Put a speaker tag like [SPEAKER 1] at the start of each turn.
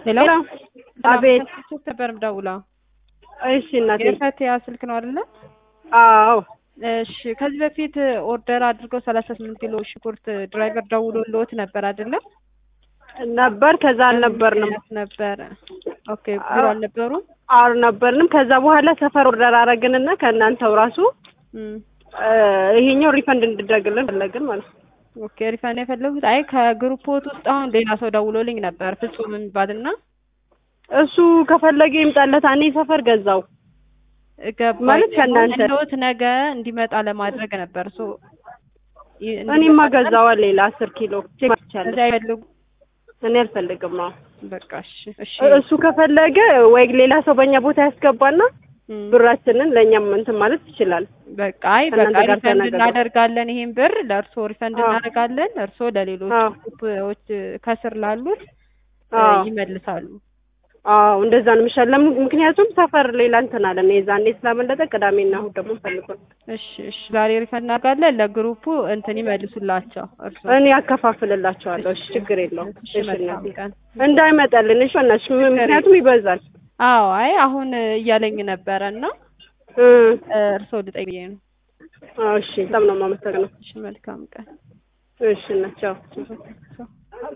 [SPEAKER 1] ሄሎ
[SPEAKER 2] አቤት
[SPEAKER 1] ነበር ደውላ።
[SPEAKER 2] እሺ እናቴ
[SPEAKER 1] የፈቲያ ስልክ ነው አይደለ?
[SPEAKER 2] አዎ
[SPEAKER 1] እሺ ከዚህ በፊት ኦርደር አድርገው 38 ኪሎ ሽንኩርት ድራይቨር ደውሎልዎት ነበር አይደለ?
[SPEAKER 2] ነበር ከዛ አልነበርንም
[SPEAKER 1] ነበር። ኦኬ ቢሮ አልነበሩም?
[SPEAKER 2] አልነበርንም። ከዛ በኋላ ሰፈር ኦርደር አደረግንና ከእናንተው ራሱ ይሄኛው ሪፈንድ እንድደረግልን ፈለግን ማለት ነው።
[SPEAKER 1] ኦኬ ሪፈንድ የፈለጉት አይ ከግሩፖት ውስጥ አሁን ሌላ ሰው ደውሎልኝ ነበር ፍጹም የሚባልና
[SPEAKER 2] እሱ ከፈለገ ይምጣለት። እኔ ሰፈር ገዛው ማለት ከእናንተ
[SPEAKER 1] እንደውት ነገ እንዲመጣ ለማድረግ ነበር።
[SPEAKER 2] እኔማ ገዛው ሌላ 10 ኪሎ ይቻላል።
[SPEAKER 1] እዛ አይፈልጉ
[SPEAKER 2] እኔ አልፈልግም።
[SPEAKER 1] በቃ እሺ
[SPEAKER 2] እሱ ከፈለገ ወይ ሌላ ሰው በእኛ ቦታ ያስገባና ብራችንን ለኛም እንትን ማለት ይችላል።
[SPEAKER 1] በቃ ሪፈንድ እናደርጋለን። ይሄን ብር ለእርሶ ሪፈንድ እናደርጋለን። እርሶ ለሌሎች ግሩፖች ከስር ላሉት ይመልሳሉ።
[SPEAKER 2] እንደዛ ነው የሚሻለው። ምክንያቱም ሰፈር ሌላ እንትን አለን የዛኔ ስላመለጠ ቅዳሜና እሑድ ደግሞ ፈልገን።
[SPEAKER 1] እሺ ዛሬ ሪፈንድ እናደርጋለን። ለግሩፑ እንትን ይመልሱላቸው እርሶ።
[SPEAKER 2] እኔ አከፋፍልላቸዋለሁ። እሺ ችግር የለውም።
[SPEAKER 1] እሺ መልካም
[SPEAKER 2] እንዳይመጣልን እሺ እናሽ ምክንያቱም ይበዛል።
[SPEAKER 1] አይ አሁን እያለኝ ነበረና እርሶ ልጠይቅ ነው።
[SPEAKER 2] እሺ በጣም ነው የማመሰግነው።
[SPEAKER 1] እሺ መልካም ቀን።
[SPEAKER 2] እሺ እና ቻው።